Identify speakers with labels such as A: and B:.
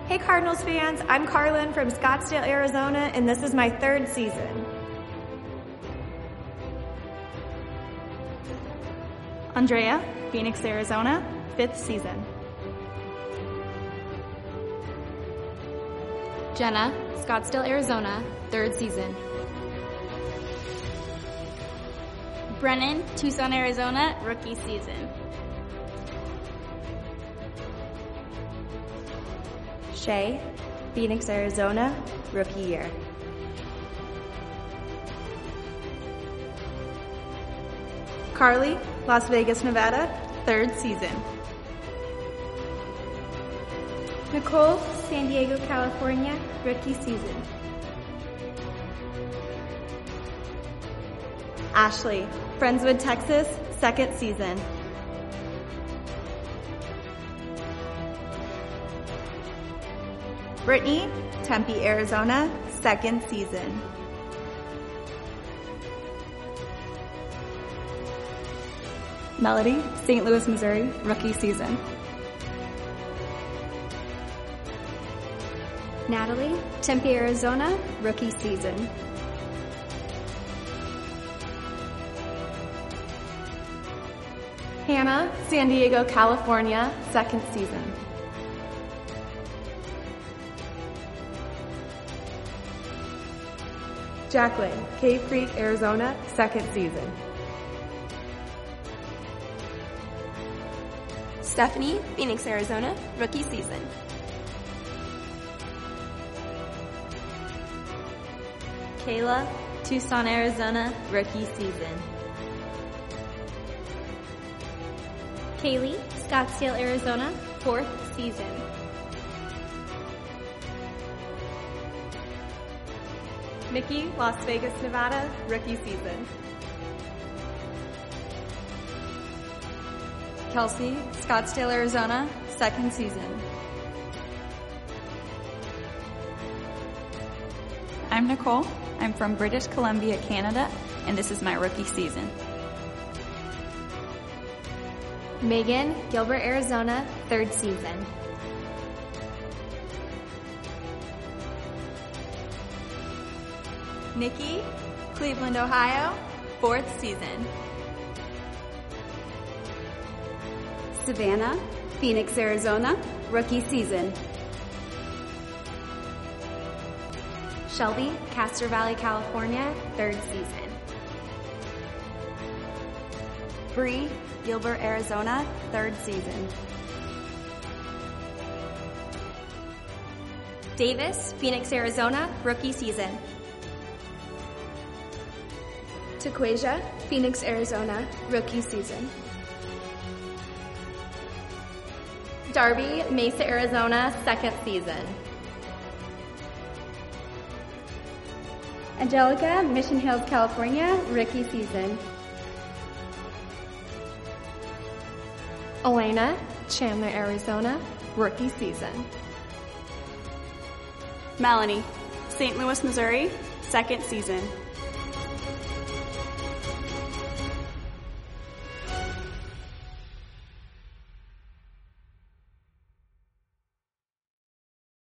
A: Hey Cardinals fans, I'm Carlin from Scottsdale, Arizona, and this is my 3rd season.
B: Andrea, Phoenix, Arizona, 5th season.
C: Jenna, Scottsdale, Arizona, 3rd season.
D: Brennan, Tucson, Arizona, rookie season.
A: Shay, Phoenix, Arizona, rookie year.
B: Carly, Las Vegas, Nevada, 3rd season.
E: Nicole, San Diego, California, rookie season.
A: Ashley, Friendswood, Texas, 2nd season.
B: Brittany, Tempe, Arizona, 2nd season. Melody, St. Louis, Missouri, rookie season.
E: Natalie, Tempe, Arizona, rookie season.
F: Hannah, San Diego, California, 2nd season. Jacqueline, Cave Creek, Arizona, 2nd season.
G: Stephanie, Phoenix, Arizona, rookie season.
H: Kayla, Tucson, Arizona, rookie season.
E: Kaylee, Scottsdale, Arizona, 4th season.
F: Nikki, Las Vegas, Nevada, rookie season.
B: Kelsey, Scottsdale, Arizona, 2nd season.
I: I'm Nicole. I'm from British Columbia, Canada, and this is my rookie season.
E: Megan, Gilbert, Arizona, 3rd season.
B: Nikki, Cleveland, Ohio, 4th season.
J: Savannah, Phoenix, Arizona, rookie season.
E: Shelby, Castro Valley, California, 3rd season.
A: Bree, Gilbert, Arizona, 3rd season.
G: Davis, Phoenix, Arizona, rookie season.
E: Taquasia, Phoenix, Arizona, rookie season.
F: Darby, Mesa, Arizona, 2nd season.
E: Angelica, Mission Hills, California, rookie season.
F: Elena, Chandler, Arizona, rookie season.
B: Melanie, St. Louis, Missouri, 2nd season.